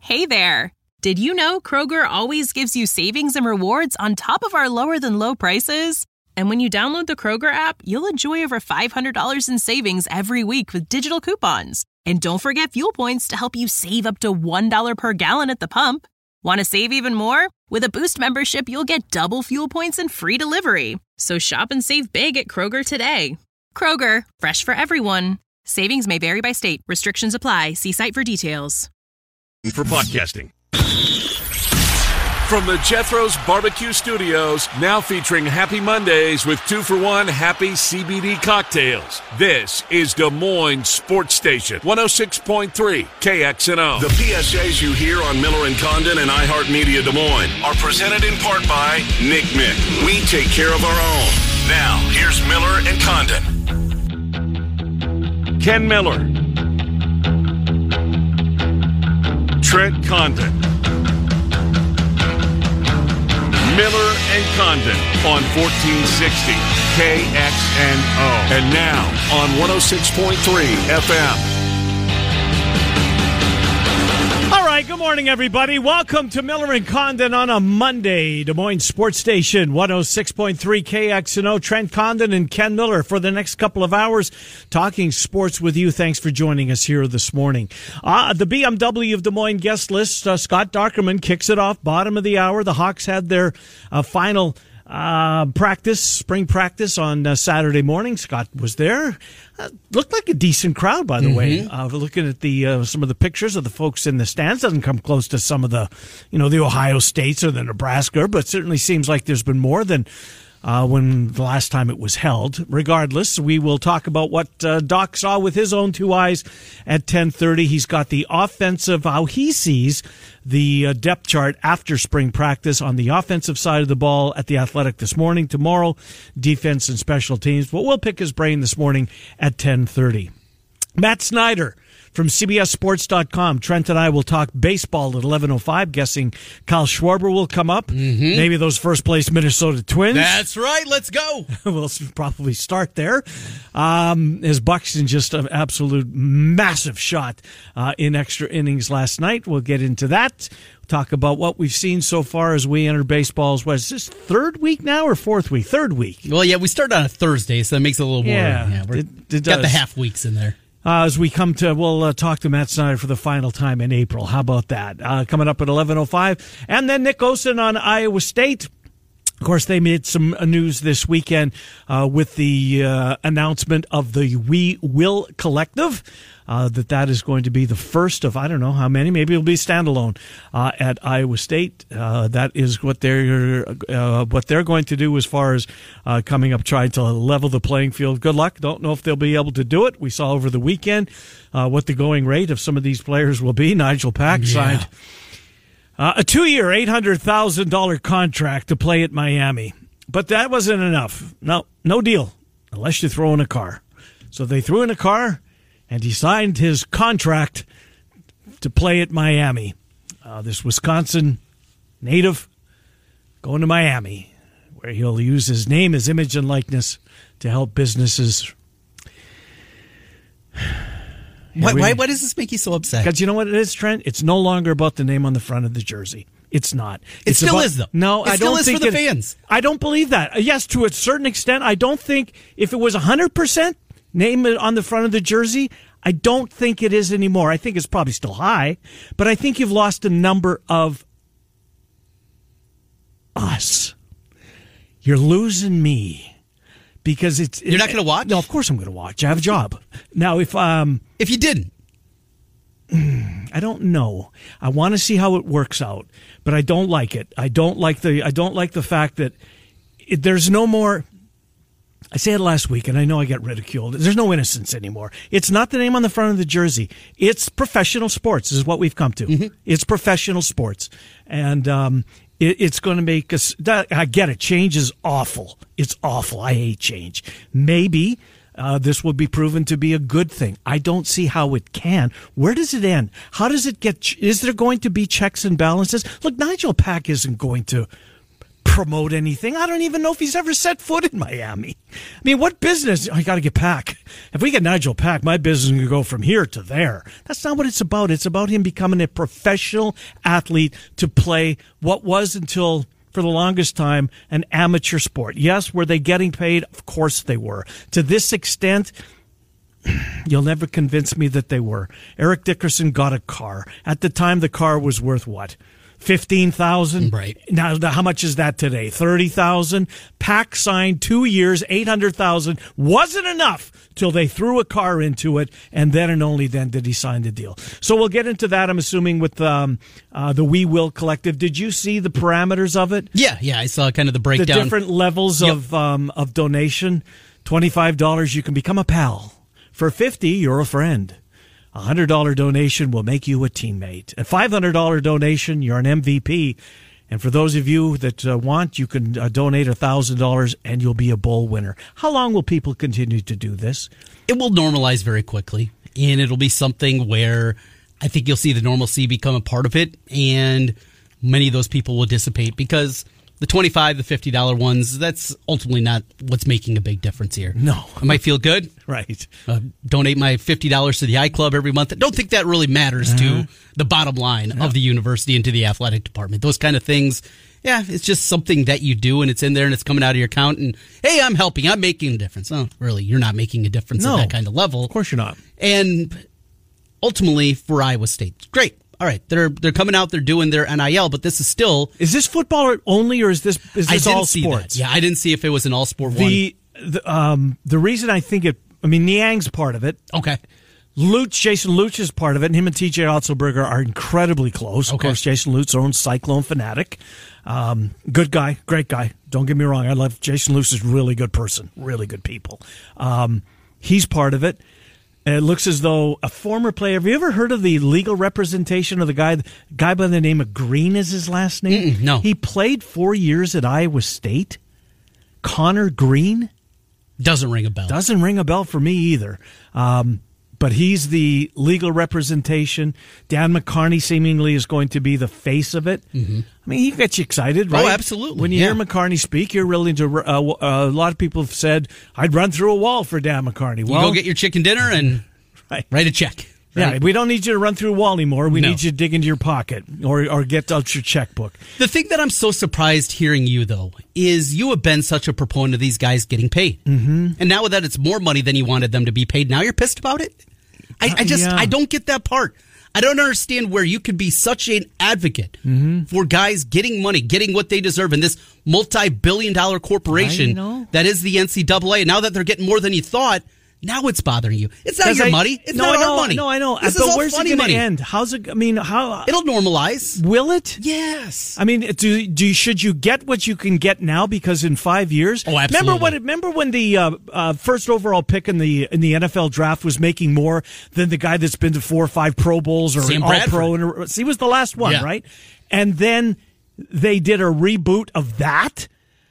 Hey there! Did you know Kroger always gives you savings and rewards on top of our lower-than-low prices? And when you download the Kroger app, you'll enjoy over $500 in savings every week with digital coupons. And don't forget fuel points to help you save up to $1 per gallon at the pump. Want to save even more? With a Boost membership, you'll get double fuel points and free delivery. So shop and save big at Kroger today. Kroger, fresh for everyone. Savings may vary by state. Restrictions apply. See site for details. For podcasting. From the Jethro's Barbecue Studios, now featuring Happy Mondays with 2-for-1 Happy CBD cocktails. This is Des Moines Sports Station, 106.3 KXNO. The PSAs you hear on Miller & Condon and iHeartMedia Des Moines are presented in part by Nick Mick. We take care of our own. Now, here's Miller & Condon. Ken Miller. Trent Condon. Miller and Condon on 1460 KXNO. And now on 106.3 FM. All right, good morning, everybody. Welcome to Miller and Condon on a Monday. Des Moines Sports Station, 106.3 KXNO. Trent Condon and Ken Miller for the next couple of hours talking sports with you. Thanks for joining us here this morning. The BMW of Des Moines guest list, Scott Dockerman kicks it off, bottom of the hour. The Hawks had their final spring practice on Saturday morning. Scott was there. Looked like a decent crowd, by the way. Looking at the some of the pictures of the folks in the stands, doesn't come close to some of the, the Ohio States or the Nebraska, but certainly seems like there's been more than when the last time it was held. Regardless, we will talk about what Doc saw with his own two eyes at 10:30. He's got the offensive, how he sees the depth chart after spring practice on the offensive side of the ball at the Athletic this morning. Tomorrow, defense and special teams. But we'll pick his brain this morning at 10:30. Matt Snyder from CBSSports.com. Trent and I will talk baseball at 11:05. Guessing Kyle Schwarber will come up. Maybe those first-place Minnesota Twins. That's right. Let's go. We'll probably start there. As Buxton just an absolute massive shot in extra innings last night. We'll get into that. Talk about what we've seen so far as we enter baseball's, what is this, third week now or fourth week? Third week. Well, yeah, we started on a Thursday, so that makes it a little more. Yeah, it got the half weeks in there. As we come to, we'll talk to Matt Snyder for the final time in April. How about that? Coming up at 11:05. And then Nick Osen on Iowa State. Of course, they made some news this weekend with the announcement of the We Will Collective. That is going to be the first of, I don't know how many, maybe it'll be standalone at Iowa State. That is what they're going to do as far as coming up, trying to level the playing field. Good luck. Don't know if they'll be able to do it. We saw over the weekend what the going rate of some of these players will be. Nigel Pack signed a 2-year, $800,000 contract to play at Miami. But that wasn't enough. No deal, unless you throw in a car. So they threw in a car, and he signed his contract to play at Miami. This Wisconsin native going to Miami, where he'll use his name, his image, and likeness to help businesses. Why does this make you so upset? Because you know what it is, Trent? It's no longer about the name on the front of the jersey. It's not. It still is, though. No, I don't think for the fans. I don't believe that. Yes, to a certain extent. I don't think if it was 100% name on the front of the jersey, I don't think it is anymore. I think it's probably still high, but I think you've lost a number of us. You're losing me. Because you're not going to watch? No, of course I'm going to watch. I have a job. Now, if you didn't, I don't know. I want to see how it works out, but I don't like it. I don't like the fact that there's no more. I said it last week, and I know I got ridiculed. There's no innocence anymore. It's not the name on the front of the jersey. It's professional sports is what we've come to. Mm-hmm. It's professional sports, and it's going to make us. I get it. Change is awful. It's awful. I hate change. Maybe this will be proven to be a good thing. I don't see how it can. Where does it end? How does it get? Is there going to be checks and balances? Look, Nigel Pack isn't going to promote anything. I don't even know if he's ever set foot in Miami. I mean, what business? I got to get Pack. If we get Nigel Pack, my business can go from here to there. That's not what it's about. It's about him becoming a professional athlete to play what was until, for the longest time, an amateur sport. Yes, were they getting paid? Of course they were. To this extent, you'll never convince me that they were. Eric Dickerson got a car. At the time, the car was worth what? $15,000. Right. Now, how much is that today? $30,000. Pack signed 2 years, $800,000. Wasn't enough till they threw a car into it, and then and only then did he sign the deal. So we'll get into that, I'm assuming, with the We Will Collective. Did you see the parameters of it? Yeah, I saw kind of the breakdown. The different levels of donation. $25, you can become a pal. For $50, you're a friend. A $100 donation will make you a teammate. A $500 donation, you're an MVP. And for those of you that want, you can donate $1,000 and you'll be a bowl winner. How long will people continue to do this? It will normalize very quickly, and it'll be something where I think you'll see the normalcy become a part of it, and many of those people will dissipate because the $25, the $50 ones, that's ultimately not what's making a big difference here. No. It might feel good. Right. Donate my $50 to the iClub every month. I don't think that really matters to the bottom line of the university and to the athletic department. Those kind of things, it's just something that you do, and it's in there, and it's coming out of your account, and, hey, I'm helping. I'm making a difference. Oh, really, you're not making a difference at that kind of level. Of course you're not. And ultimately, for Iowa State, great. All right, they're coming out, they're doing their NIL, but this is still... Is this football only, or is this all sports? That. Yeah, I didn't see if it was an all-sport one. The reason I think Niang's part of it. Okay. Jason Luch is part of it, and him and TJ Otzelberger are incredibly close. Of course, Jason Luch, own Cyclone fanatic. Good guy, great guy. Don't get me wrong, I love Jason Luch is a really good person, really good people. He's part of it. And it looks as though a former player. Have you ever heard of the legal representation of the guy by the name of Green is his last name? No. He played 4 years at Iowa State. Connor Green? Doesn't ring a bell. Doesn't ring a bell for me either. But he's the legal representation. Dan McCarney seemingly is going to be the face of it. Mm-hmm. I mean, he gets you excited, right? Oh, absolutely. When you hear McCarney speak, you're willing to. A lot of people have said, "I'd run through a wall for Dan McCarney." Well, you go get your chicken dinner and write a check. Right? Yeah, we don't need you to run through a wall anymore. We need you to dig into your pocket or get out your checkbook. The thing that I'm so surprised hearing you, though, is you have been such a proponent of these guys getting paid. Mm-hmm. And now that it's more money than you wanted them to be paid, now you're pissed about it? I don't get that part. I don't understand where you could be such an advocate for guys getting money, getting what they deserve in this multi-billion-dollar corporation that is the NCAA. Now that they're getting more than you thought, now it's bothering you. It's not your money. It's not our money. No, I know. This but is all where's funny it going money. to end? How's it? I mean, how? It'll normalize. Will it? Yes. I mean, should you get what you can get now? Because in 5 years, oh, absolutely. Remember when the first overall pick in the NFL draft was making more than the guy that's been to 4 or 5 Pro Bowls or Sam All Pro? He was the last one, right? And then they did a reboot of that.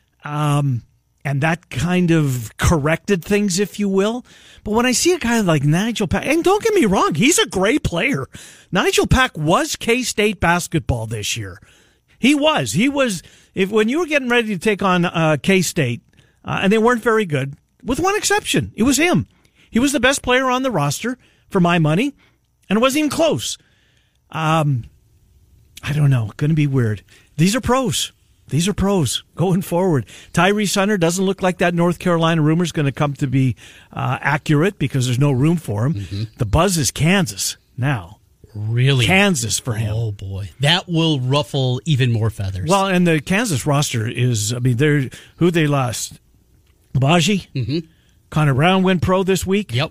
And that kind of corrected things, if you will. But when I see a guy like Nigel Pack, and don't get me wrong, he's a great player. Nigel Pack was K-State basketball this year. He was. When you were getting ready to take on K-State, and they weren't very good, with one exception, it was him. He was the best player on the roster, for my money, and it wasn't even close. I don't know. Going to be weird. These are pros. These are pros going forward. Tyrese Hunter doesn't look like that North Carolina rumor is going to come to be accurate because there's no room for him. Mm-hmm. The buzz is Kansas now. Really? Kansas for him. Oh, boy. That will ruffle even more feathers. Well, and the Kansas roster is, who they lost? Labaji? Mm-hmm. Connor Brown went pro this week. Yep.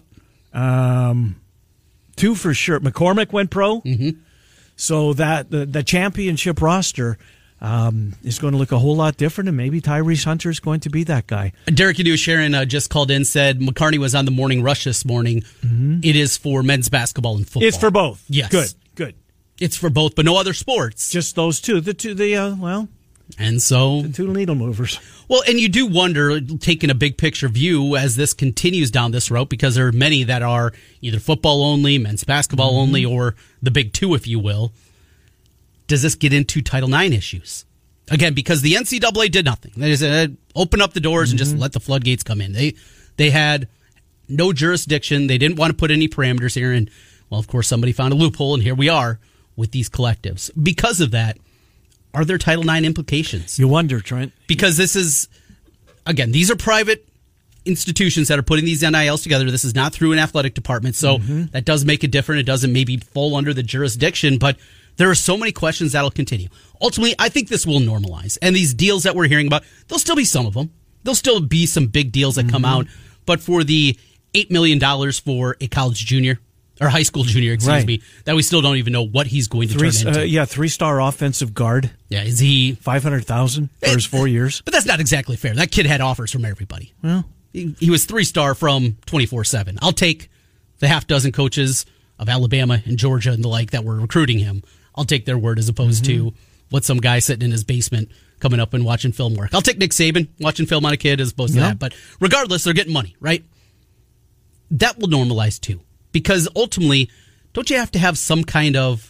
2 for sure. McCormick went pro. Mm-hmm. So that the championship roster is going to look a whole lot different, and maybe Tyrese Hunter is going to be that guy. Derek Adu Sharon just called in, said McCarney was on the morning rush this morning. Mm-hmm. It is for men's basketball and football. It's for both. Yes. Good. It's for both, but no other sports. Just those two. And so the 2 needle movers. Well, and you do wonder, taking a big picture view as this continues down this route, because there are many that are either football only, men's basketball only, or the big 2, if you will. Does this get into Title IX issues? Again, because the NCAA did nothing. They just open up the doors and just let the floodgates come in. They had no jurisdiction. They didn't want to put any parameters here. And, well, of course, somebody found a loophole, and here we are with these collectives. Because of that, are there Title IX implications? You wonder, Trent. Because this is, again, these are private institutions that are putting these NILs together. This is not through an athletic department, so that does make it different. It doesn't maybe fall under the jurisdiction, but there are so many questions that'll continue. Ultimately, I think this will normalize. And these deals that we're hearing about, there'll still be some of them. There'll still be some big deals that come out. But for the $8 million for a college junior, or high school junior, excuse me, that we still don't even know what he's going to turn into. 3-star offensive guard. Yeah, is he $500,000 for his 4 years? But that's not exactly fair. That kid had offers from everybody. Well, he was 3-star from 24/7. I'll take the half dozen coaches of Alabama and Georgia and the like that were recruiting him. I'll take their word as opposed to what some guy sitting in his basement coming up and watching film work. I'll take Nick Saban watching film on a kid as opposed to that. But regardless, they're getting money, right? That will normalize too. Because ultimately, don't you have to have some kind of,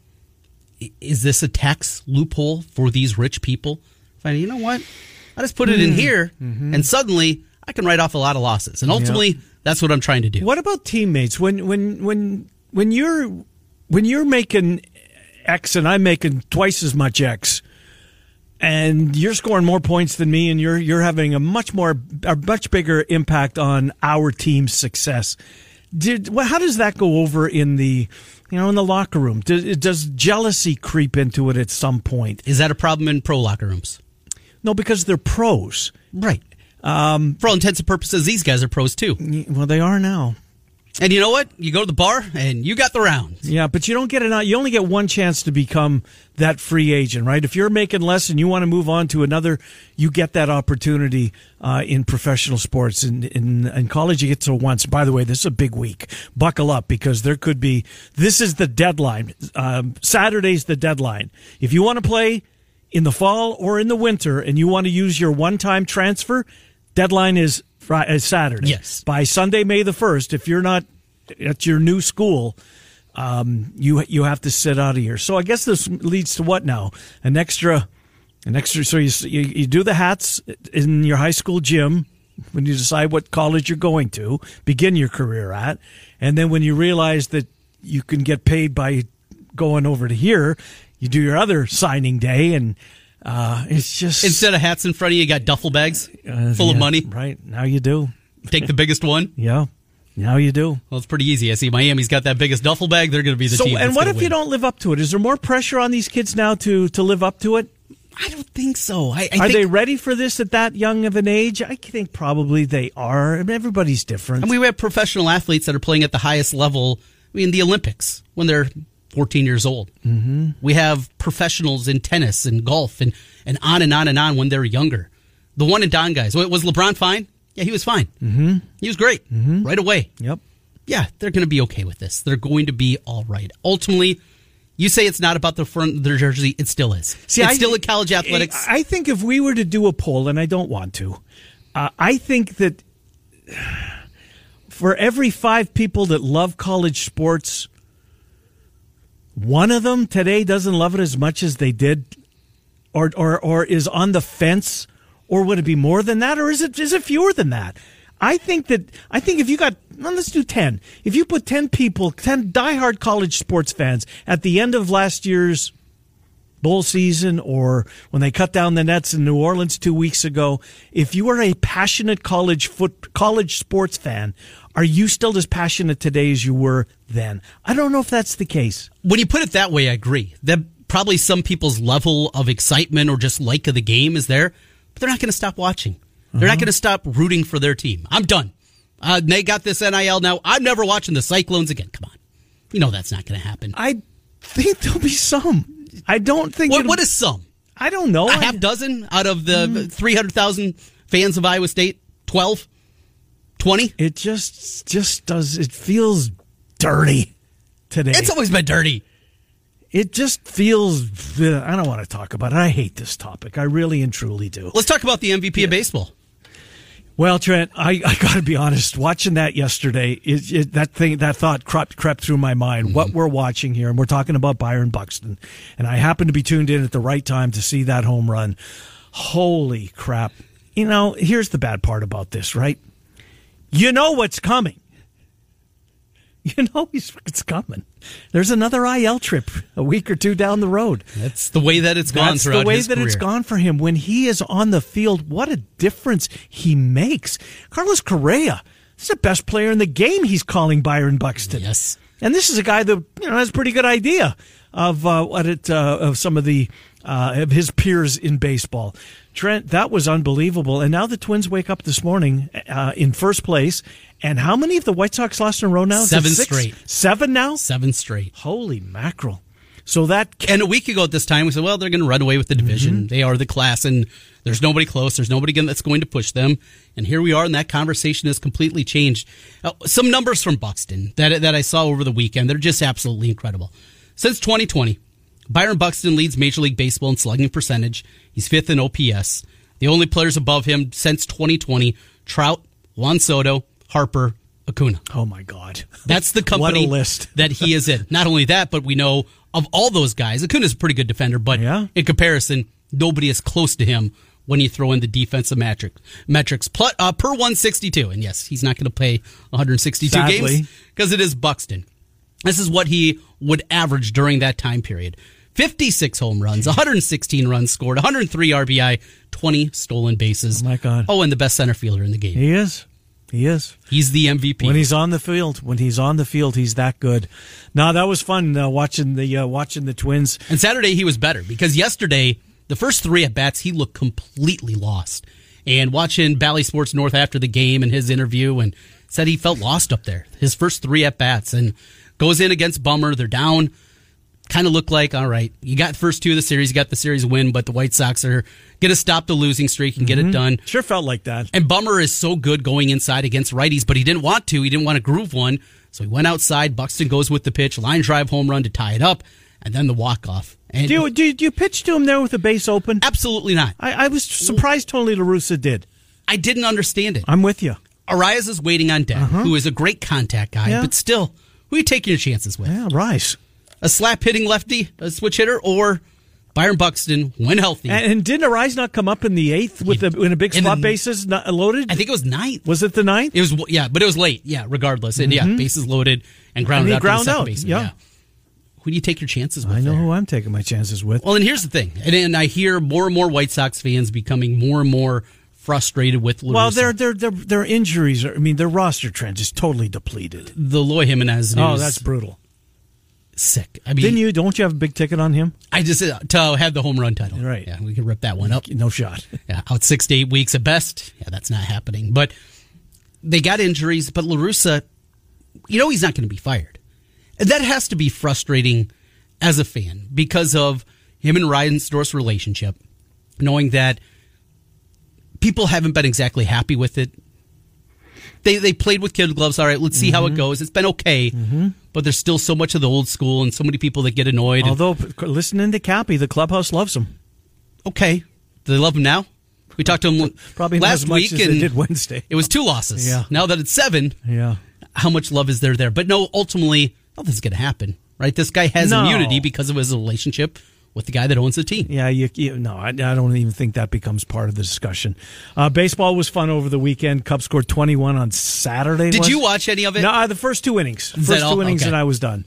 is this a tax loophole for these rich people? You know what? I just put it in here, and suddenly I can write off a lot of losses. And ultimately, that's what I'm trying to do. What about teammates? When you're making X and I'm making twice as much X, and you're scoring more points than me, and you're having a much bigger impact on our team's success. How does that go over in the locker room? Does jealousy creep into it at some point? Is that a problem in pro locker rooms? No, because they're pros, right? For all intents and purposes, these guys are pros too. Well, they are now. And you know what? You go to the bar and you got the rounds. Yeah, but you don't get it. You only get one chance to become that free agent, right? If you're making less and you want to move on to another, you get that opportunity in professional sports. In college, you get to once. By the way, this is a big week. Buckle up, because there could be. This is the deadline. Saturday's the deadline. If you want to play in the fall or in the winter and you want to use your one-time transfer, deadline is Saturday. Yes. By Sunday, May the 1st, if you're not at your new school, you have to sit out of here. So I guess this leads to what now? An extra. So you do the hats in your high school gym when you decide what college you're going to begin your career at, and then when you realize that you can get paid by going over to here, you do your other signing day and. It's just, instead of hats in front of you, you got duffel bags full of money. Right. Now you do. Take the biggest one. Yeah. Now you do. Well, it's pretty easy. I see Miami's got that biggest duffel bag. They're going to be the team. And what if you don't live up to it? Is there more pressure on these kids now to live up to it? I don't think so. Are they ready for this at that young of an age? I think probably they are. I mean, everybody's different. And we have professional athletes that are playing at the highest level in the Olympics when they're 14 years old. Mm-hmm. We have professionals in tennis and golf and on and on and on when they're younger. The one and done guys. Was LeBron fine? Yeah, he was fine. Mm-hmm. He was great right away. Yep. Yeah, they're going to be okay with this. They're going to be all right. Ultimately, you say it's not about the front of their jersey. It still is. It's still in college athletics. I think if we were to do a poll, and I don't want to, I think that for every 5 people that love college sports, one of them today doesn't love it as much as they did, or is on the fence, or would it be more than that, or is it fewer than that? I think if you got, let's do 10. If you put 10 people, 10 diehard college sports fans at the end of last year's bowl season, or when they cut down the nets in New Orleans 2 weeks ago, if you are a passionate college sports fan, are you still as passionate today as you were then? I don't know if that's the case. When you put it that way, I agree. That probably some people's level of excitement or just like of the game is there, but they're not going to stop watching. They're not going to stop rooting for their team. I'm done. They got this NIL now. I'm never watching the Cyclones again. Come on. You know that's not going to happen. I think there'll be some. I don't think. What is some? I don't know. A half dozen out of the 300,000 fans of Iowa State? 12? 20? It just does. It feels dirty today. It's always been dirty. It just feels. I don't want to talk about it. I hate this topic. I really and truly do. Let's talk about the MVP of baseball. Well, Trent, I got to be honest. Watching that yesterday, that thought crept through my mind. Mm-hmm. What we're watching here, and we're talking about Byron Buxton, and I happened to be tuned in at the right time to see that home run. Holy crap! Here's the bad part about this, right? You know what's coming. You know it's coming. There's another IL trip a week or two down the road. That's the way that it's gone throughout his career. It's gone for him. When he is on the field, what a difference he makes. Carlos Correa, this is the best player in the game he's calling Byron Buxton. Yes. And this is a guy that has a pretty good idea of of some of the of his peers in baseball. Trent, that was unbelievable. And now the Twins wake up this morning in first place. And how many have the White Sox lost in a row now? 7 straight. 7 now? 7 straight. Holy mackerel. So and a week ago at this time, we said, well, they're going to run away with the division. Mm-hmm. They are the class, and there's nobody close. There's nobody that's going to push them. And here we are, and that conversation has completely changed. Some numbers from Buxton that I saw over the weekend, they're just absolutely incredible. Since 2020, Byron Buxton leads Major League Baseball in slugging percentage. He's 5th in OPS. The only players above him since 2020, Trout, Juan Soto, Harper, Acuna. Oh, my God. That's the company what a list. that he is in. Not only that, but we know of all those guys, Acuna's a pretty good defender, but in comparison, nobody is close to him when you throw in the defensive metrics per 162. And yes, he's not going to play 162 Sadly. games because it is Buxton. This is what he would average during that time period. 56 home runs, 116 runs scored, 103 RBI, 20 stolen bases. Oh, my God. Oh, and the best center fielder in the game. He is. He's the MVP. When he's on the field, he's that good. No, that was fun watching the Twins. And Saturday he was better because yesterday, the first 3 at-bats, he looked completely lost. And watching Bally Sports North after the game and his interview, and said he felt lost up there. His first 3 at-bats, and goes in against Bummer. They're down. Kind of looked like, all right, you got the first 2 of the series, you got the series win, but the White Sox are going to stop the losing streak and get it done. Sure felt like that. And Bummer is so good going inside against righties, but he didn't want to. He didn't want to groove one, so he went outside. Buxton goes with the pitch, line drive home run to tie it up, and then the walk-off. And do you pitch to him there with the base open? Absolutely not. I was surprised Tony La Russa did. I didn't understand it. I'm with you. Arias is waiting on deck, who is a great contact guy, but still, who are you taking your chances with? Yeah, Rice. A slap-hitting lefty, a switch hitter, or Byron Buxton when healthy. And didn't Arias not come up in the 8th in a big spot bases loaded? I think it was 9th. Was it the 9th? It was, but it was late. Yeah, regardless. And bases loaded and grounded out to the second baseman. Yeah. Who do you take your chances with? I know who I'm taking my chances with. Well, and here's the thing, and I hear more and more White Sox fans becoming more and more frustrated with La Russa. Well, their injuries their roster trend is totally depleted. The Eloy Jimenez news. Oh, that's brutal. Sick. Don't you have a big ticket on him? I just to have the home run title. Right. Yeah, we can rip that one up. No shot. Yeah, out 6 to 8 weeks at best. Yeah, that's not happening. But they got injuries, but La Russa, he's not going to be fired. And that has to be frustrating as a fan because of him and Reinsdorf's relationship, knowing that people haven't been exactly happy with it. They played with kid gloves. All right, let's see how it goes. It's been okay, but there's still so much of the old school and so many people that get annoyed. Although, listening to Cappy, the clubhouse loves him. Okay. Do they love him now? We talked to him probably last not as week, much as they did Wednesday. It was 2 losses. Yeah. Now that it's 7, how much love is there? But no, ultimately, nothing's going to happen, right? This guy has immunity because of his relationship with the guy that owns the team. Yeah, I don't even think that becomes part of the discussion. Baseball was fun over the weekend. Cubs scored 21 on Saturday. Did you watch any of it? No, the first 2 innings. And I was done.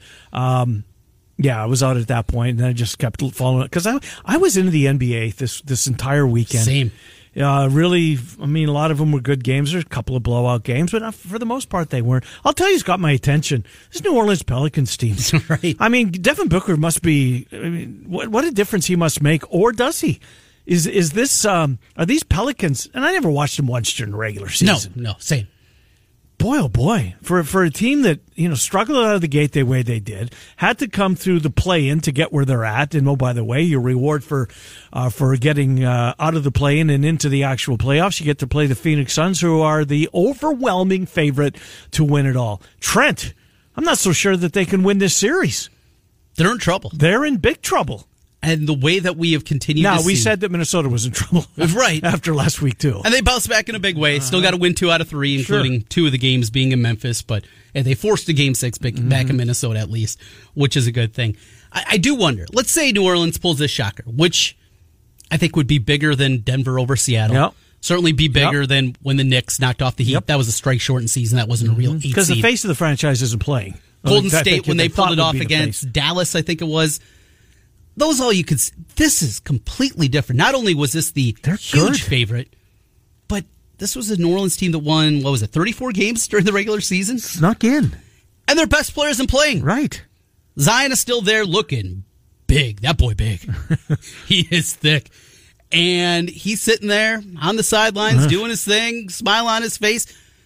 I was out at that point, and I just kept following it because I was into the NBA this entire weekend. Same. Really, a lot of them were good games. There's a couple of blowout games, but for the most part, they weren't. I'll tell you who's got my attention. This New Orleans Pelicans team. Right. Devin Booker must be, what a difference he must make, or does he? Is this, are these Pelicans, and I never watched them once during the regular season. No, same. Boy, oh boy, for a team that struggled out of the gate the way they did, had to come through the play-in to get where they're at, and oh by the way, your reward for getting out of the play-in and into the actual playoffs, you get to play the Phoenix Suns, who are the overwhelming favorite to win it all. Trent, I'm not so sure that they can win this series. They're in trouble. They're in big trouble. And the way that we have continued to see... we said that Minnesota was in trouble. Right. After last week, too. And they bounced back in a big way. Still got to win 2 out of 3, including 2 of the games being in Memphis. But they forced a Game 6 back in Minnesota, at least, which is a good thing. I do wonder. Let's say New Orleans pulls this shocker, which I think would be bigger than Denver over Seattle. Yep. Certainly be bigger than when the Knicks knocked off the Heat. Yep. That was a strike-shortened season. That wasn't a real 8 seed. Because the face of the franchise isn't playing. Golden State, when they pulled it off against Dallas, I think it was. Those all you could see. This is completely different. Not only was this the huge favorite, but this was a New Orleans team that won, 34 games during the regular season? Snuck in. And their best player isn't playing. Right. Zion is still there looking big. That boy big. He is thick. And he's sitting there on the sidelines doing his thing, smile on his face.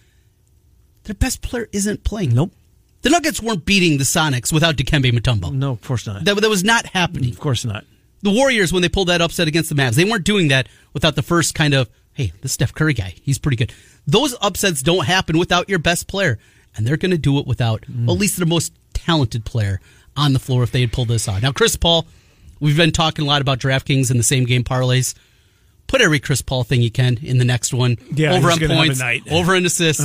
Their best player isn't playing. Nope. The Nuggets weren't beating the Sonics without Dikembe Mutombo. No, of course not. That was not happening. Of course not. The Warriors, when they pulled that upset against the Mavs, they weren't doing that without the first kind of, hey, the Steph Curry guy, he's pretty good. Those upsets don't happen without your best player. And they're going to do it without at least their most talented player on the floor if they had pulled this on. Now, Chris Paul, we've been talking a lot about DraftKings and the same game parlays. Put every Chris Paul thing you can in the next one. Yeah, over on points, over in assists.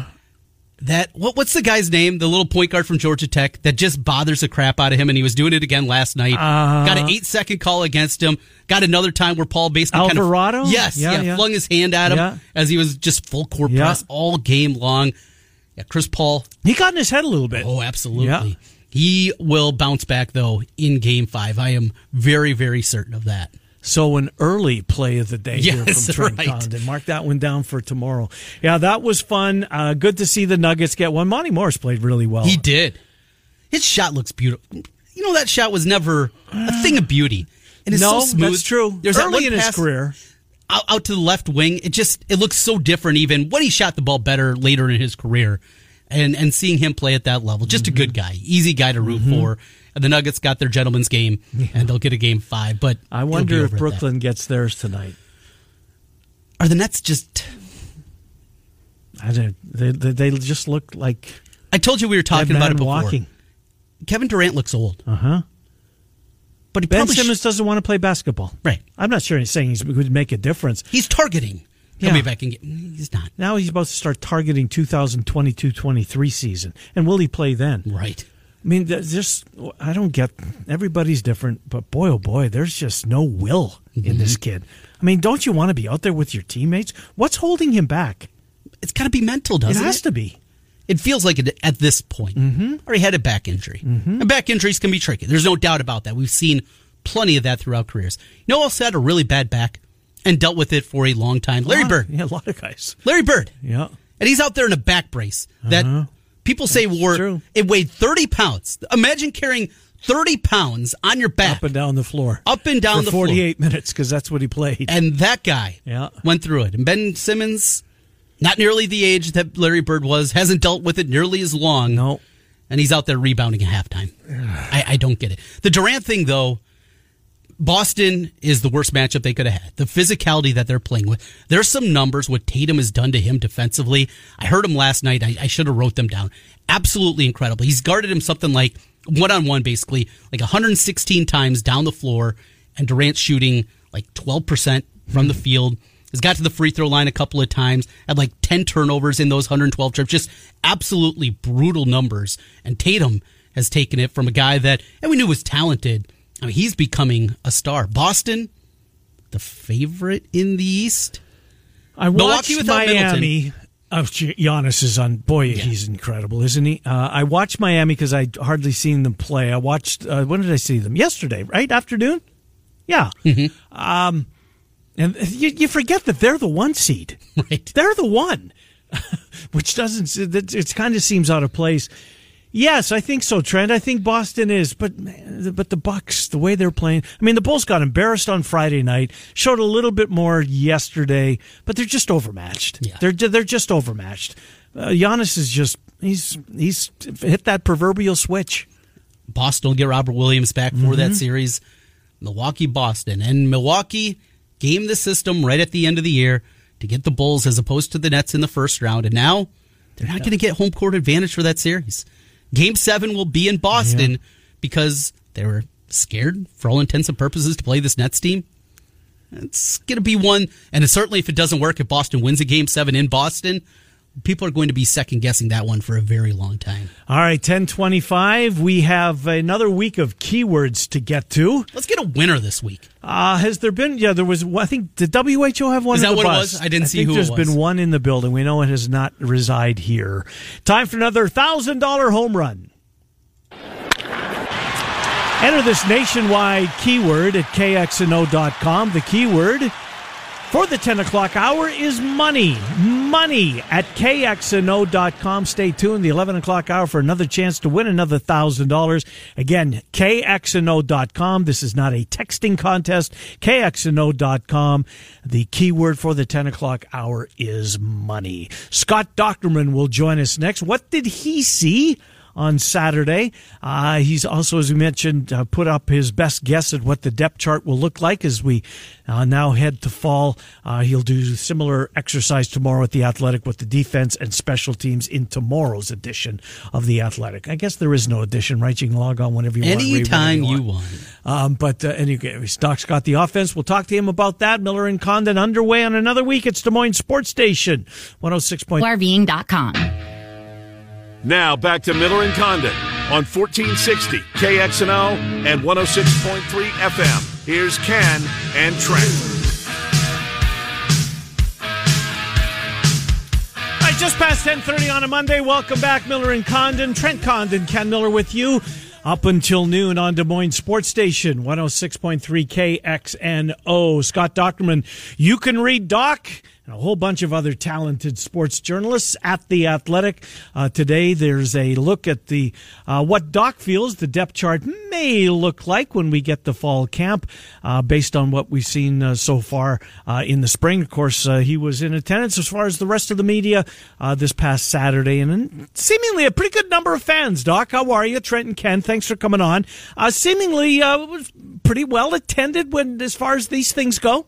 That what's the guy's name? The little point guard from Georgia Tech that just bothers the crap out of him, and he was doing it again last night. Got an 8-second call against him. Got another time where Paul basically Alvarado? Flung his hand at him as he was just full court press all game long. Yeah, Chris Paul. He got in his head a little bit. Oh, absolutely. Yeah. He will bounce back though in Game 5. I am very, very certain of that. So an early play of the day here from Trent Condon. Mark that one down for tomorrow. Yeah, that was fun. Good to see the Nuggets get one. Monty Morris played really well. He did. His shot looks beautiful. You know, that shot was never a thing of beauty. And it's so smooth. That's true. There's early in his career. Out to the left wing. It looks so different even when he shot the ball better later in his career. And seeing him play at that level, just a good guy. Easy guy to root for. And the Nuggets got their gentleman's game, and they'll get a Game 5. But I wonder if Brooklyn gets theirs tonight. Are the Nets just... I don't. They just look like... I told you we were talking about it before. Walking. Kevin Durant looks old. But Ben Simmons doesn't want to play basketball. Right. I'm not sure he's saying he would make a difference. He's targeting. He'll be back and he's not. Now he's about to start targeting 2022-23 season. And will he play then? Right. I mean, I don't get, everybody's different, but boy, oh boy, there's just no will in this kid. I mean, don't you want to be out there with your teammates? What's holding him back? It's got to be mental, doesn't it? It has to be. It feels like it at this point. Already had a back injury. And back injuries can be tricky. There's no doubt about that. We've seen plenty of that throughout careers. You know who else had a really bad back and dealt with it for a long time? Larry Bird. Yeah, a lot of guys. Larry Bird. Yeah. And he's out there in a back brace that people say it weighed 30 pounds. Imagine carrying 30 pounds on your back. Up and down the floor. Up and down the floor. 48 minutes, because that's what he played. And that guy went through it. And Ben Simmons, not nearly the age that Larry Bird was, hasn't dealt with it nearly as long. No. And he's out there rebounding at halftime. I don't get it. The Durant thing, though, Boston is the worst matchup they could have had. The physicality that they're playing with. There's some numbers what Tatum has done to him defensively. I heard him last night. I should have wrote them down. Absolutely incredible. He's guarded him something like one-on-one, basically, like 116 times down the floor, and Durant's shooting like 12% from the field. Has got to the free throw line a couple of times, had like 10 turnovers in those 112 trips. Just absolutely brutal numbers. And Tatum has taken it from a guy that, and we knew was talented. I mean, he's becoming a star. Boston, the favorite in the East. I watched Miami. Giannis is on. Boy, he's incredible, isn't he? I watched Miami because I hardly seen them play. I watched. When did I see them? Yesterday, right? Afternoon? Yeah. And you forget that they're the 1 seed. Right. They're the 1, which doesn't. It kind of seems out of place. Yes, I think so, Trent. I think Boston is, but the Bucks, the way they're playing. I mean, the Bulls got embarrassed on Friday night, showed a little bit more yesterday, but they're just overmatched. Yeah. They're just overmatched. Giannis is just he's hit that proverbial switch. Boston will get Robert Williams back for that series. Milwaukee, Boston, and Milwaukee gamed the system right at the end of the year to get the Bulls as opposed to the Nets in the first round, and now they're not going to get home court advantage for that series. Game 7 will be in Boston because they were scared, for all intents and purposes, to play this Nets team? It's going to be one, and certainly if it doesn't work, if Boston wins a Game 7 in Boston, people are going to be second-guessing that one for a very long time. All right, 10:25. We have another week of keywords to get to. Let's get a winner this week. Has there been? Yeah, there was. I think, did WHO have one? Is in that the what bus? it was? I didn't see who it was. There's been one in the building. We know it has not reside here. Time for another $1,000 home run. Enter this nationwide keyword at KXNO.com. The keyword for the 10 o'clock hour is money. Money at KXNO.com. Stay tuned. The 11 o'clock hour for another chance to win another $1,000. Again, KXNO.com. This is not a texting contest. KXNO.com. The keyword for the 10 o'clock hour is money. Scott Dochterman will join us next. What did he see on Saturday? He's also, as we mentioned, put up his best guess at what the depth chart will look like as we now head to fall. He'll do similar exercise tomorrow at The Athletic with the defense and special teams in tomorrow's edition of The Athletic. I guess there is no edition, right? You can log on whenever you want. Anytime you want. But anyway, Doc's got the offense. We'll talk to him about that. Miller and Condon underway on another week. It's Des Moines Sports Station, 106.3. RVing.com. Now back to Miller and Condon on 1460 KXNO and 106.3 FM. Here's Ken and Trent. All right, just past 10:30 on a Monday. Welcome back, Miller and Condon. Trent Condon, Ken Miller with you up until noon on Des Moines Sports Station, 106.3 KXNO. Scott Dochterman, you can read Doc and a whole bunch of other talented sports journalists at The Athletic. Today, there's a look at the what Doc feels the depth chart may look like when we get to fall camp, based on what we've seen so far in the spring. Of course, he was in attendance as far as the rest of the media this past Saturday, and seemingly a pretty good number of fans. Doc, how are you? Trent and Ken, thanks for coming on. Seemingly was pretty well attended as far as these things go.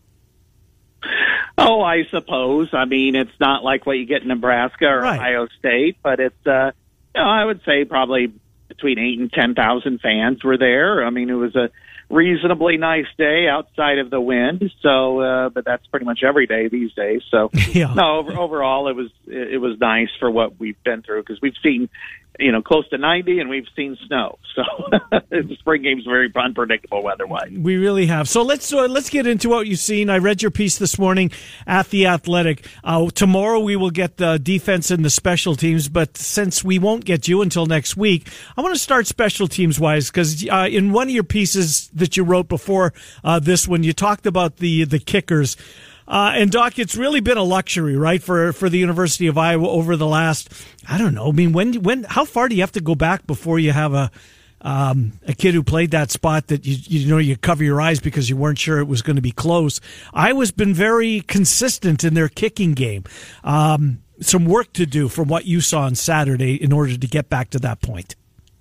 Oh, I suppose. I mean, it's not like what you get in Nebraska or right. Ohio State, but it's, I would say probably between 8,000 and 10,000 fans were there. I mean, it was a reasonably nice day outside of the wind. So, but that's pretty much every day these days. So, yeah. No, overall, it was nice for what we've been through because we've seen, close to 90 and we've seen snow. So the spring game's very unpredictable weather-wise. We really have. So let's get into what you've seen. I read your piece this morning at The Athletic. Tomorrow we will get the defense and the special teams, but since we won't get you until next week, I want to start special teams-wise because in one of your pieces that you wrote before this one, you talked about the kickers. And Doc, it's really been a luxury, right, for the University of Iowa over the last, I don't know. I mean, how far do you have to go back before you have a kid who played that spot that you cover your eyes because you weren't sure it was going to be close? Iowa's been very consistent in their kicking game. Some work to do from what you saw on Saturday in order to get back to that point.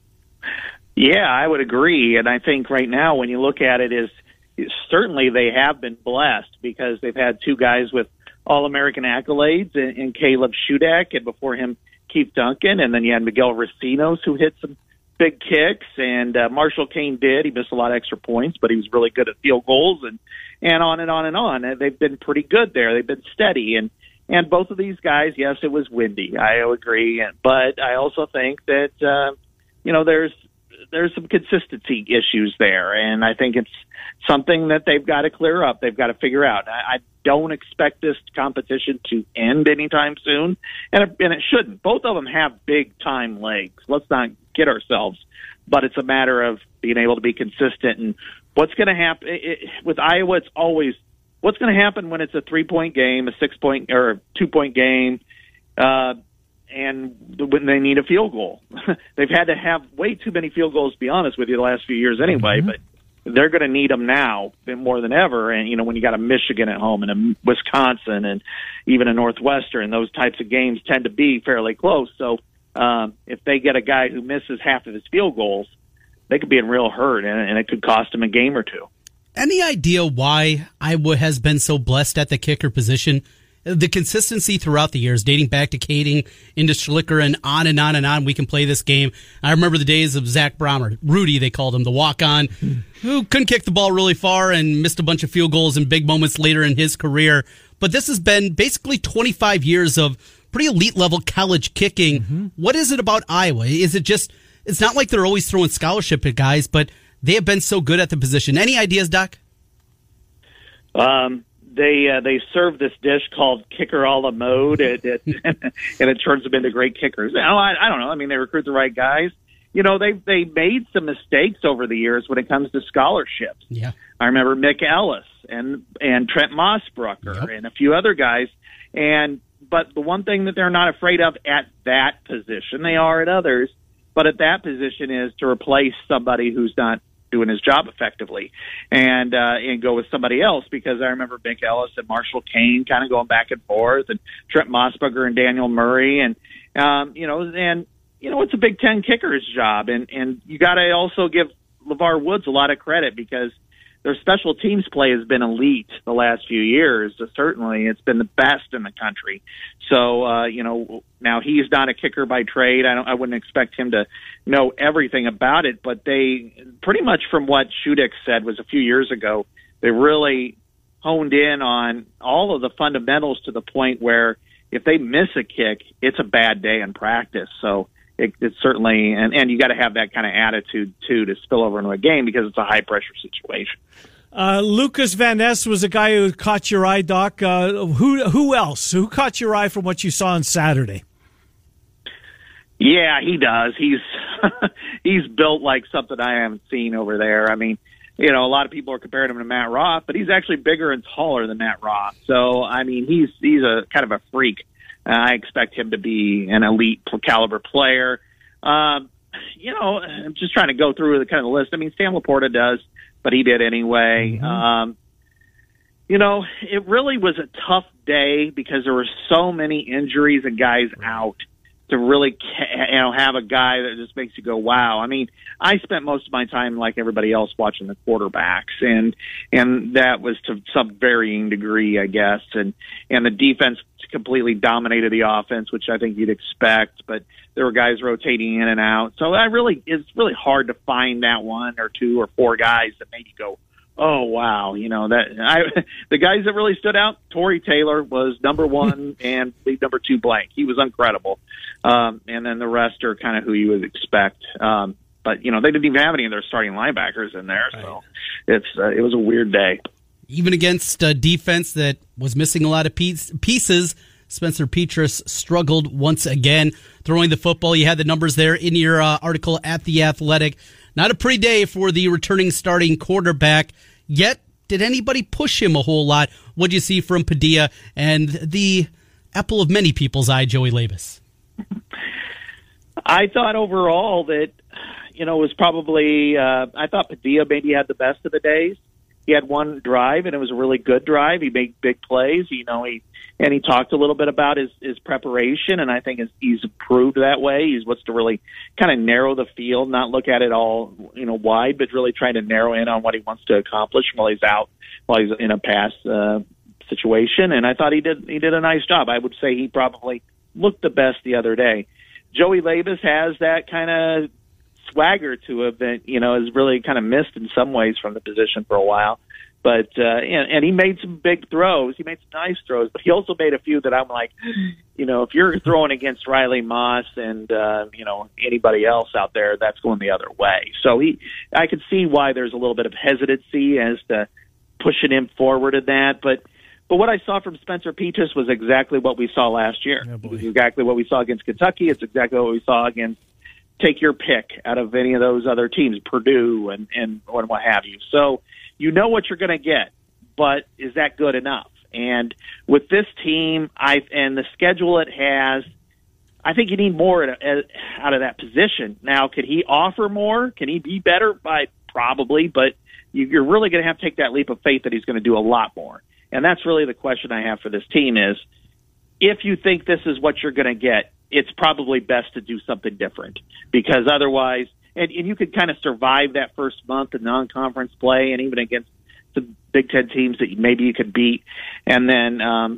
Yeah, I would agree. And I think right now when you look at it is, certainly they have been blessed because they've had two guys with All-American accolades in Caleb Shudak and before him Keith Duncan, and then you had Miguel Racinos who hit some big kicks, and Marshall Kane did. He missed a lot of extra points, but he was really good at field goals and on and on and on. And they've been pretty good there. They've been steady. And both of these guys, yes, it was windy. I agree. But I also think that, there's some consistency issues there, and I think it's something that they've got to clear up. They've got to figure out. I don't expect this competition to end anytime soon, and it shouldn't. Both of them have big-time legs. Let's not kid ourselves, but it's a matter of being able to be consistent. And what's going to happen with Iowa, it's always what's going to happen when it's a 3-point game, a 6-point or a 2-point game, and when they need a field goal. They've had to have way too many field goals, to be honest with you, the last few years anyway, but they're going to need them now more than ever. And, when you got a Michigan at home and a Wisconsin and even a Northwestern, those types of games tend to be fairly close. So if they get a guy who misses half of his field goals, they could be in real hurt, and it could cost them a game or two. Any idea why Iowa has been so blessed at the kicker position? the consistency throughout the years, dating back to Kading into Schlicker and on and on and on, we can play this game. I remember the days of Zach Brommer, Rudy, they called him, the walk-on, who couldn't kick the ball really far and missed a bunch of field goals in big moments later in his career. But this has been basically 25 years of pretty elite-level college kicking. What is it about Iowa? Is it just, it's not like they're always throwing scholarship at guys, but they have been so good at the position. Any ideas, Doc? They serve this dish called kicker a la mode, and it turns them into great kickers. I don't know. I mean, they recruit the right guys. You know, they made some mistakes over the years when it comes to scholarships. Yeah, I remember Mick Ellis and Trent Mossbrucker and a few other guys. But the one thing that they're not afraid of at that position, they are at others, but at that position is to replace somebody who's not doing his job effectively and go with somebody else, because I remember Mick Ellis and Marshall Kane kind of going back and forth, and Trent Mossbrucker and Daniel Murray, and it's a Big Ten kicker's job, and you got to also give LeVar Woods a lot of credit, because their special teams play has been elite the last few years. Certainly, it's been the best in the country. So, now he's not a kicker by trade. I wouldn't expect him to know everything about it, but they pretty much, from what Shudik said was a few years ago, they really honed in on all of the fundamentals to the point where if they miss a kick, it's a bad day in practice. So it's certainly, and you got to have that kind of attitude too to spill over into a game, because it's a high pressure situation. Lucas Van Ness was a guy who caught your eye, Doc. Who else? Who caught your eye from what you saw on Saturday? Yeah, he does. He's built like something I haven't seen over there. I mean, a lot of people are comparing him to Matt Roth, but he's actually bigger and taller than Matt Roth. So, I mean, he's a kind of a freak. I expect him to be an elite caliber player. I'm just trying to go through the kind of the list. I mean, Sam Laporta does, but he did anyway. It really was a tough day because there were so many injuries and guys out to really, have a guy that just makes you go, wow. I mean, I spent most of my time, like everybody else, watching the quarterbacks, and that was to some varying degree, I guess. And the defense completely dominated the offense, which I think you'd expect, but there were guys rotating in and out. So it's really hard to find that one or two or four guys that made you go, oh wow, the guys that really stood out. Torrey Taylor was number one and number two blank. He was incredible, and then the rest are kind of who you would expect. But they didn't even have any of their starting linebackers in there, so it was a weird day. Even against a defense that was missing a lot of pieces, Spencer Petras struggled once again throwing the football. You had the numbers there in your article at The Athletic. Not a pretty day for the returning starting quarterback. Yet, did anybody push him a whole lot? What did you see from Padilla and the apple of many people's eye, Joey Labus? I thought overall that, it was probably, I thought Padilla maybe had the best of the days. He had one drive, and it was a really good drive. He made big plays. He talked a little bit about his preparation, and I think he's improved that way. He wants to really kind of narrow the field, not look at it all, wide, but really try to narrow in on what he wants to accomplish while he's in a pass situation. And I thought he did a nice job. I would say he probably looked the best the other day. Joey Labus has that kind of swagger to him that, is really kind of missed in some ways from the position for a while. But, and he made some big throws. He made some nice throws, but he also made a few that I'm like, if you're throwing against Riley Moss and, anybody else out there, that's going the other way. So I could see why there's a little bit of hesitancy as to pushing him forward in that. But what I saw from Spencer Petras was exactly what we saw last year. It was exactly what we saw against Kentucky. It's exactly what we saw against, take your pick out of any of those other teams, Purdue and what have you. So you know what you're going to get, but is that good enough? And with this team, and the schedule it has, I think you need more out of that position. Now, could he offer more? Can he be better? Probably, but you're really going to have to take that leap of faith that he's going to do a lot more. And that's really the question I have for this team is, if you think this is what you're going to get, it's probably best to do something different, because otherwise, and you could kind of survive that first month of non-conference play and even against the Big Ten teams that maybe you could beat. And then,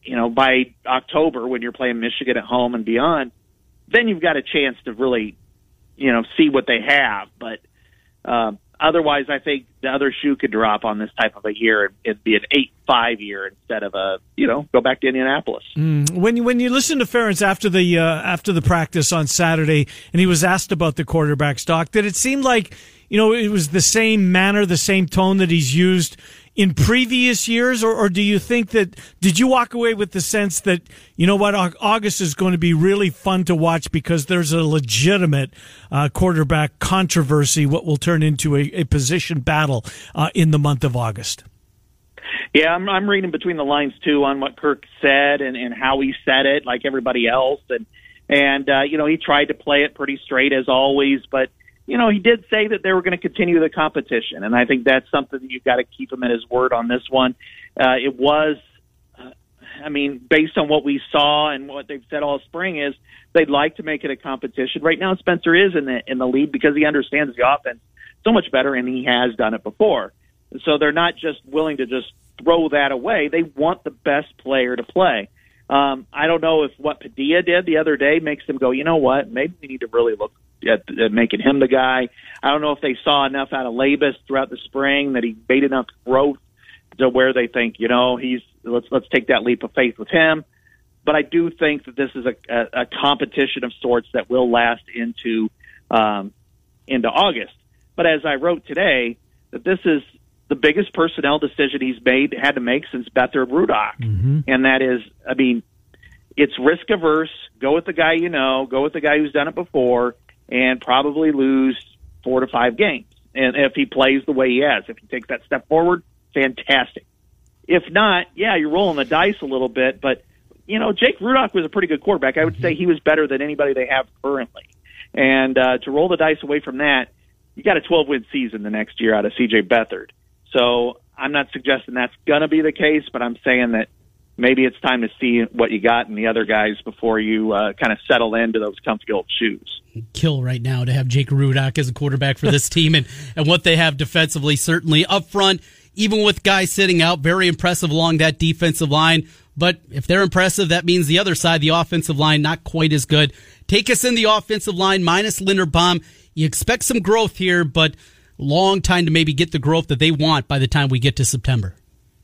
by October when you're playing Michigan at home and beyond, then you've got a chance to really, see what they have. But otherwise, I think the other shoe could drop on this type of a year. It'd be an 8-5 year instead of go back to Indianapolis. When you listen to Ferentz after the practice on Saturday, and he was asked about the quarterback stock, did it seem like it was the same manner, the same tone that he's used in previous years, or do you think did you walk away with the sense that, August is going to be really fun to watch because there's a legitimate quarterback controversy, what will turn into a position battle in the month of August? Yeah, I'm reading between the lines, too, on what Kirk said and how he said it, like everybody else. And he tried to play it pretty straight as always, but he did say that they were going to continue the competition, and I think that's something that you've got to keep him at his word on this one. It was, based on what we saw and what they've said all spring, is they'd like to make it a competition. Right now, Spencer is in the lead because he understands the offense so much better, and he has done it before. So they're not just willing to just throw that away. They want the best player to play. I don't know if what Padilla did the other day makes them go, you know what, maybe we need to really look at making him the guy. I don't know if they saw enough out of Labus throughout the spring that he made enough growth to where they think, let's take that leap of faith with him. But I do think that this is a competition of sorts that will last into August. But as I wrote today, that this is the biggest personnel decision he's had to make since Beathard Rudock. Mm-hmm. And that is, it's risk averse. Go with the guy go with the guy who's done it before, and probably lose 4 to 5 games. And if he plays the way he has, if he takes that step forward, fantastic. If not, you're rolling the dice a little bit. But, Jake Rudock was a pretty good quarterback. I would say he was better than anybody they have currently. And to roll the dice away from that, you got a 12-win season the next year out of C.J. Beathard. So I'm not suggesting that's going to be the case, but I'm saying that maybe it's time to see what you got in the other guys before you kind of settle into those comfy old shoes. Kill right now to have Jake Rudock as a quarterback for this team and what they have defensively, certainly up front, even with guys sitting out, very impressive along that defensive line. But if they're impressive, that means the other side, the offensive line, not quite as good. Take us in the offensive line, minus Linderbaum. You expect some growth here, but long time to maybe get the growth that they want by the time we get to September.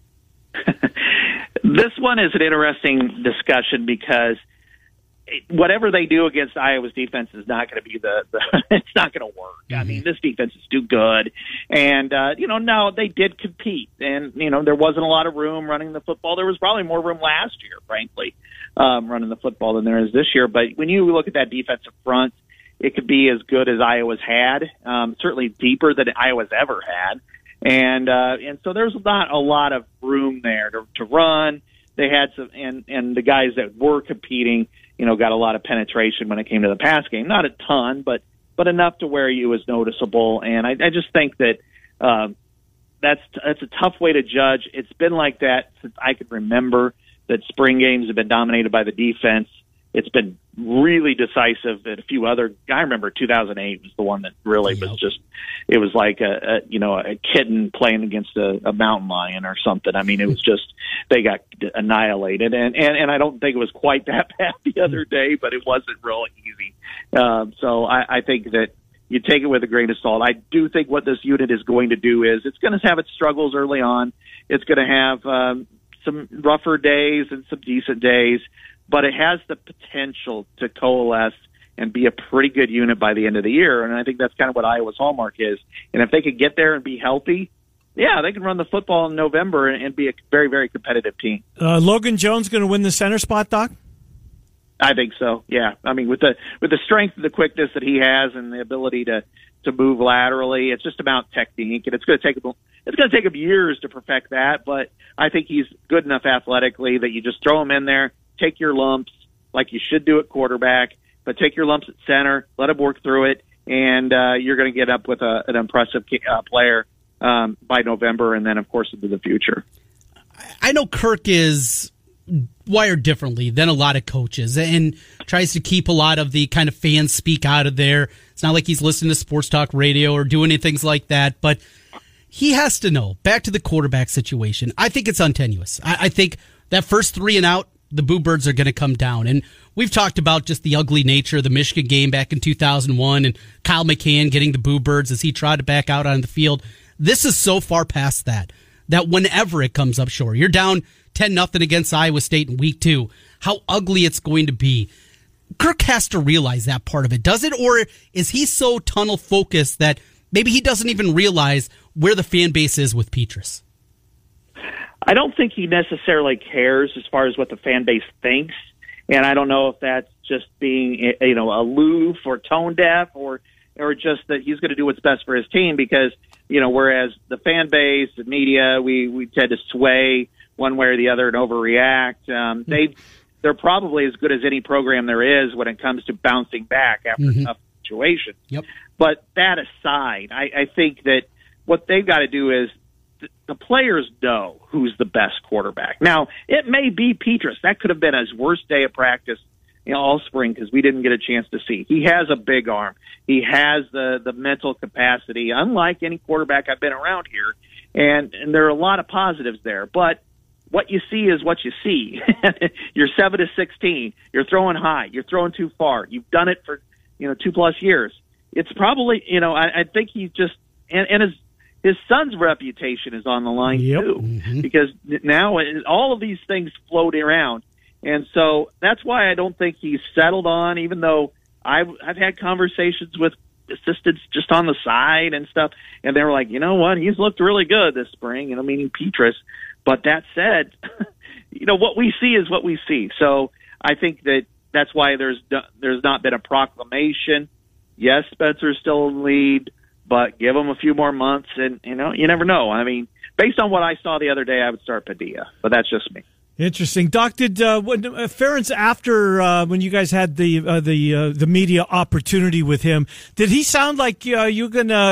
This one is an interesting discussion because whatever they do against Iowa's defense is not going to be it's not going to work. Mm-hmm. I mean, this defense is too good. And, now they did compete. And, there wasn't a lot of room running the football. There was probably more room last year, frankly, running the football than there is this year. But when you look at that defensive front, it could be as good as Iowa's had, certainly deeper than Iowa's ever had. And so there's not a lot of room there to run. They had some, and the guys that were competing, got a lot of penetration when it came to the pass game. Not a ton, but enough to where it was noticeable. And I just think that that's a tough way to judge. It's been like that since I could remember, that spring games have been dominated by the defense. It's been really decisive at a few other. I remember 2008 was the one that really was just. It was like a kitten playing against a mountain lion or something. I mean, it was just they got annihilated, and I don't think it was quite that bad the other day, but it wasn't real easy. So I think that you take it with a grain of salt. I do think what this unit is going to do is it's going to have its struggles early on. It's going to have some rougher days and some decent days. But it has the potential to coalesce and be a pretty good unit by the end of the year. And I think that's kind of what Iowa's hallmark is. And if they could get there and be healthy, they can run the football in November and be a very, very competitive team. Logan Jones going to win the center spot, Doc? I think so, yeah. I mean, with the strength and the quickness that he has and the ability to move laterally, it's just about technique. And it's going to take him years to perfect that. But I think he's good enough athletically that you just throw him in there, take your lumps like you should do at quarterback, but take your lumps at center, let him work through it, and you're going to get up with an impressive player by November and then, of course, into the future. I know Kirk is wired differently than a lot of coaches and tries to keep a lot of the kind of fan speak out of there. It's not like he's listening to sports talk radio or doing any things like that, but he has to know. Back to the quarterback situation. I think it's untenuous. I think that first 3 and out, the Boo Birds are going to come down. And we've talked about just the ugly nature of the Michigan game back in 2001 and Kyle McCann getting the Boo Birds as he tried to back out on the field. This is so far past that whenever it comes up short, you're down 10-0 against Iowa State in week 2, how ugly it's going to be. Kirk has to realize that part of it, does it? Or is he so tunnel focused that maybe he doesn't even realize where the fan base is with Petras? I don't think he necessarily cares as far as what the fan base thinks, and I don't know if that's just being, aloof or tone deaf, or just that he's going to do what's best for his team. Because whereas the fan base, the media, we tend to sway one way or the other and overreact. They're probably as good as any program there is when it comes to bouncing back after a tough situation. Yep. But that aside, I think that what they've got to do is the players know who's the best quarterback. Now, it may be Petras. That could have been his worst day of practice all spring because we didn't get a chance to see. He has a big arm. He has the mental capacity, unlike any quarterback I've been around here. And there are a lot of positives there. But what you see is what you see. You're 7-16. You're throwing high. You're throwing too far. You've done it for 2+ years. It's probably I think he just and his son's reputation is on the line too, because now all of these things float around, and so that's why I don't think he's settled on. Even though I've had conversations with assistants just on the side and stuff, and they were like, you know what, he's looked really good this spring, meaning Petras. But that said, what we see is what we see. So I think that's why there's not been a proclamation. Yes, Spencer's still in the lead, but give him a few more months, and you never know. I mean, based on what I saw the other day, I would start Padilla, but that's just me. Interesting, Doc. Did Ferentz, after when you guys had the media opportunity with him, did he sound like he was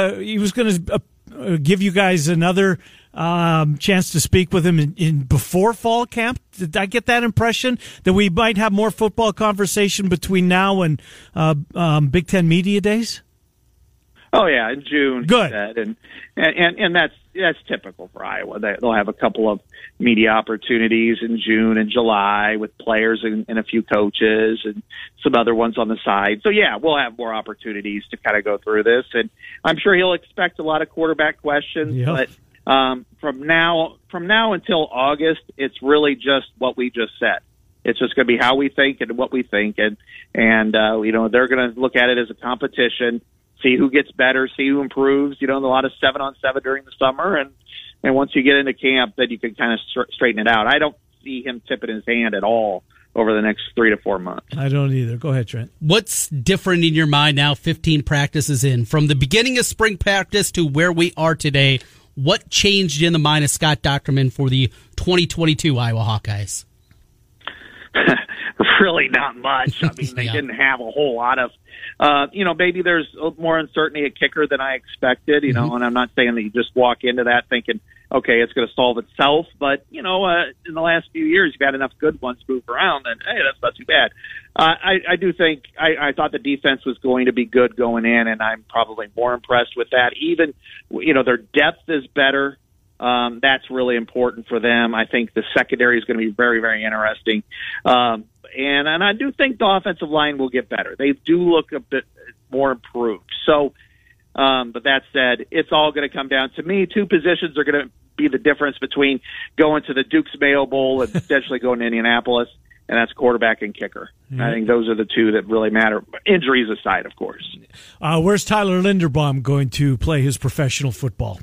gonna give you guys another chance to speak with him in before fall camp? Did I get that impression that we might have more football conversation between now and Big Ten Media Days? Oh yeah, in June. Good. And that's typical for Iowa. They'll have a couple of media opportunities in June and July with players and a few coaches and some other ones on the side. So yeah, we'll have more opportunities to kind of go through this, and I'm sure he'll expect a lot of quarterback questions. Yep. But from now until August, it's really just what we just said. It's just going to be how we think and what we think, and they're going to look at it as a competition. See who gets better, see who improves. A lot of 7-on-7 during the summer, and once you get into camp, then you can kind of straighten it out. I don't see him tipping his hand at all over the next 3 to 4 months. I don't either. Go ahead, Trent. What's different in your mind now, 15 practices in, from the beginning of spring practice to where we are today? What changed in the mind of Scott Docterman for the 2022 Iowa Hawkeyes? Really not much. I mean, they didn't have a whole lot of, maybe there's more uncertainty at kicker than I expected, and I'm not saying that you just walk into that thinking, okay, it's going to solve itself. But, in the last few years, you've had enough good ones move around, and, hey, that's not too bad. I do think I thought the defense was going to be good going in, and I'm probably more impressed with that. Even, their depth is better. That's really important for them. I think the secondary is going to be very, very interesting. And I do think the offensive line will get better. They do look a bit more improved. So, but that said, it's all going to come down to me. 2 positions are going to be the difference between going to the Duke's Mayo Bowl and potentially going to Indianapolis, and that's quarterback and kicker. Mm-hmm. I think those are the 2 that really matter. Injuries aside, of course. Where's Tyler Linderbaum going to play his professional football?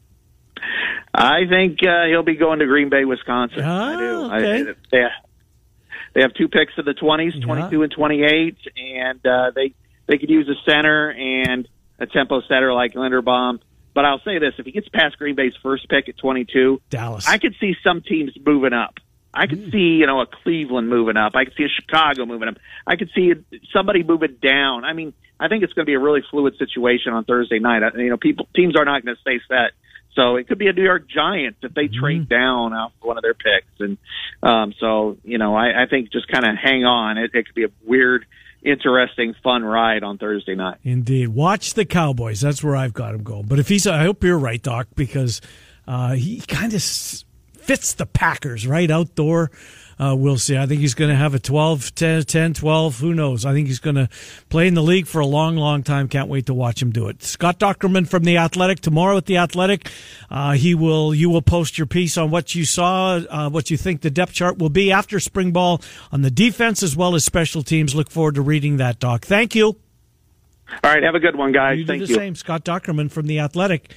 I think he'll be going to Green Bay, Wisconsin. I do. Okay. They have 2 picks in the 20s, 22 and 28, and they could use a center and a tempo setter like Linderbaum. But I'll say this, if he gets past Green Bay's first pick at 22, Dallas, I could see some teams moving up. I could see, a Cleveland moving up. I could see a Chicago moving up. I could see somebody moving down. I mean, I think it's going to be a really fluid situation on Thursday night. Teams are not going to stay set. So it could be a New York Giants if they trade down off one of their picks. And I think just kind of hang on. It could be a weird, interesting, fun ride on Thursday night. Indeed. Watch the Cowboys. That's where I've got him going. But I hope you're right, Doc, because he kind of fits the Packers, right? Outdoor. We'll see. I think he's going to have a 12, 10, 12. Who knows? I think he's going to play in the league for a long, long time. Can't wait to watch him do it. Scott Dockerman from The Athletic. Tomorrow at The Athletic, you will post your piece on what you saw, what you think the depth chart will be after spring ball on the defense as well as special teams. Look forward to reading that, Doc. Thank you. All right. Have a good one, guys. Thank you. Do the same. Scott Dockerman from The Athletic.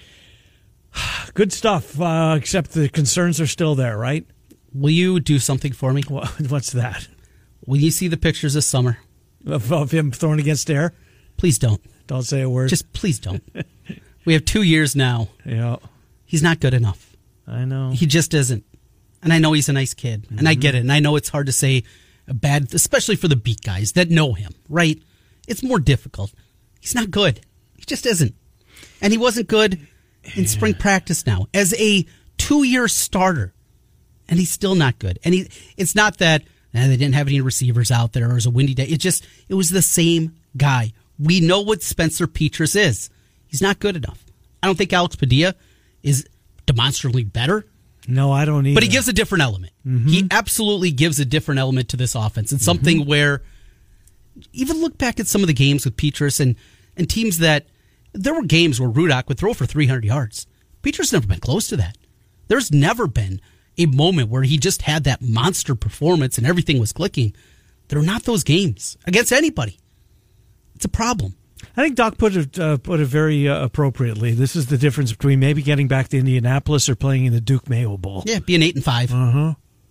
Good stuff, except the concerns are still there, right? Will you do something for me? What's that? Will you see the pictures this summer? Of him thrown against air? Please don't. Don't say a word. Just please don't. We have 2 years now. Yeah. He's not good enough. I know. He just isn't. And I know he's a nice kid. And I get it. And I know it's hard to say a bad, especially for the beat guys that know him, right? It's more difficult. He's not good. He just isn't. And he wasn't good in spring practice now as a 2-year starter. And he's still not good. And it's not that they didn't have any receivers out there or it was a windy day. It was the same guy. We know what Spencer Petras is. He's not good enough. I don't think Alex Padilla is demonstrably better. No, I don't either. But he gives a different element. Mm-hmm. He absolutely gives a different element to this offense. It's something where, even look back at some of the games with Petras and teams that, there were games where Rudock would throw for 300 yards. Petras never been close to that. There's never been a moment where he just had that monster performance and everything was clicking. They're not those games against anybody. It's a problem. I think Doc put it very appropriately. This is the difference between maybe getting back to Indianapolis or playing in the Duke Mayo Bowl. Yeah, being 8-5. Uh-huh.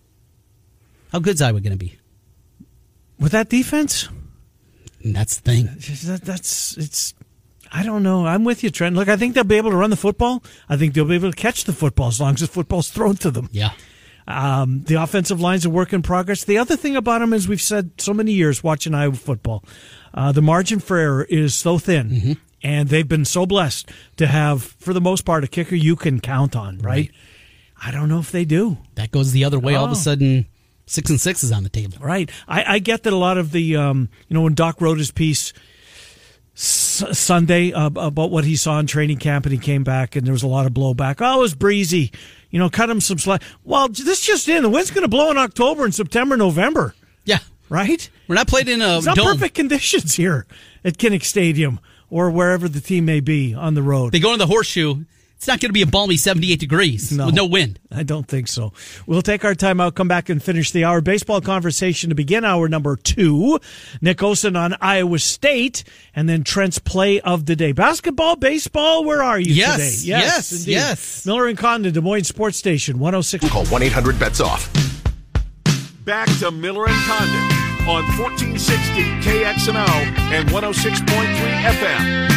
How good's Iowa going to be? With that defense? And that's the thing. It's. I don't know. I'm with you, Trent. Look, I think they'll be able to run the football. I think they'll be able to catch the football as long as the football's thrown to them. Yeah. The offensive line's a work in progress. The other thing about them is we've said so many years watching Iowa football, the margin for error is so thin, and they've been so blessed to have, for the most part, a kicker you can count on, right? I don't know if they do. That goes the other way. All of a sudden, 6-6 is on the table. Right. I get that a lot of the, when Doc wrote his piece Sunday about what he saw in training camp, and he came back and there was a lot of blowback. Oh, it was breezy. Cut him some slack. Well, this just in. The wind's going to blow in October and September, November. Yeah. Right? We're not playing in a it's not dome. Perfect conditions here at Kinnick Stadium or wherever the team may be on the road. They go in the Horseshoe. It's not going to be a balmy 78 degrees with no wind. I don't think so. We'll take our time out, come back and finish the hour. Baseball conversation to begin hour number 2. Nick Osen on Iowa State, and then Trent's play of the day. Basketball, baseball, where are you today? Yes. Miller and Condon, Des Moines Sports Station, 106. Call 1-800-BETS-OFF. Back to Miller and Condon on 1460 KXNO and 106.3 FM.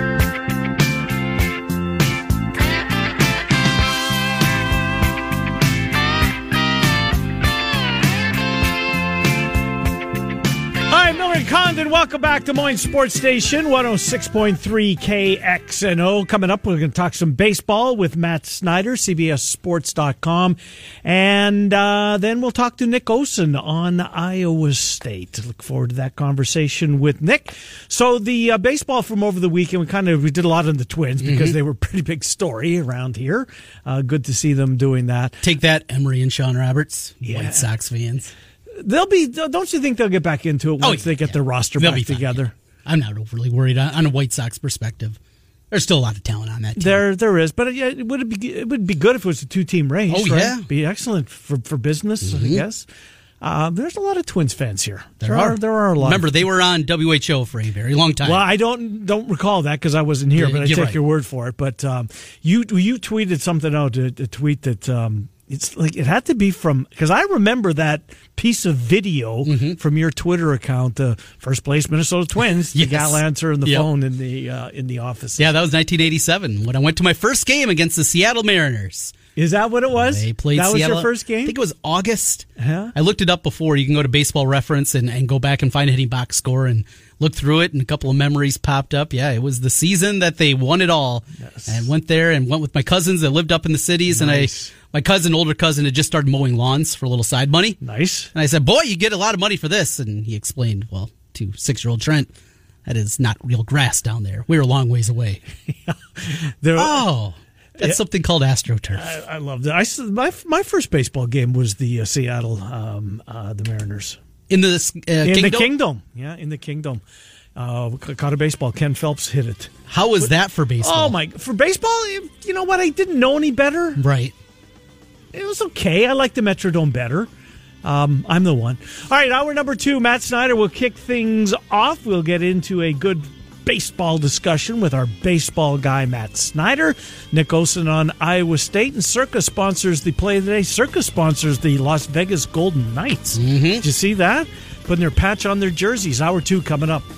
Hi, Miller and Condon. Welcome back to Des Moines Sports Station, 106.3 KXNO. Coming up, we're going to talk some baseball with Matt Snyder, CBSSports.com. And then we'll talk to Nick Osen on Iowa State. Look forward to that conversation with Nick. So the baseball from over the weekend, we did a lot on the Twins because they were a pretty big story around here. Good to see them doing that. Take that, Emery and Sean Roberts, White Sox fans. They'll be. Don't you think they'll get back into it once they get their roster back together? I'm not overly worried on a White Sox perspective. There's still a lot of talent on that team. There is, but it would be good if it was a 2-team race. Oh, right? yeah. Be excellent for business, I guess. There's a lot of Twins fans here. There are a lot. Remember, they were on WHO for a very long time. Well, I don't recall that because I wasn't here, but I take your word for it. But you tweeted something out, a tweet that. It's like it had to be from, because I remember that piece of video from your Twitter account, the first place Minnesota Twins, the gal answer on the phone in the office. Yeah, that was 1987 when I went to my first game against the Seattle Mariners. Is that what it was? They played that Seattle. Was your first game? I think it was August. Uh-huh. I looked it up before. You can go to Baseball Reference and go back and find a hitting box score and look through it, and a couple of memories popped up. Yeah, it was the season that they won it all. Yes. And went there and went with my cousins that lived up in the cities. Nice. And my older cousin, had just started mowing lawns for a little side money. Nice. And I said, boy, you get a lot of money for this. And he explained, well, to 6-year-old Trent, that is not real grass down there. We were a long ways away. That's something called AstroTurf. I love that. My first baseball game was the Seattle the Mariners. In the Kingdom. Yeah, in the Kingdom. Caught a baseball. Ken Phelps hit it. How was that for baseball? For baseball, you know what? I didn't know any better. Right. It was okay. I like the Metrodome better. I'm the one. All right, hour number 2, Matt Snyder will kick things off. We'll get into a good baseball discussion with our baseball guy, Matt Snyder. Nick Olson on Iowa State. And Circa sponsors the play today. Circa sponsors the Las Vegas Golden Knights. Mm-hmm. Did you see that? Putting their patch on their jerseys. Hour 2 coming up.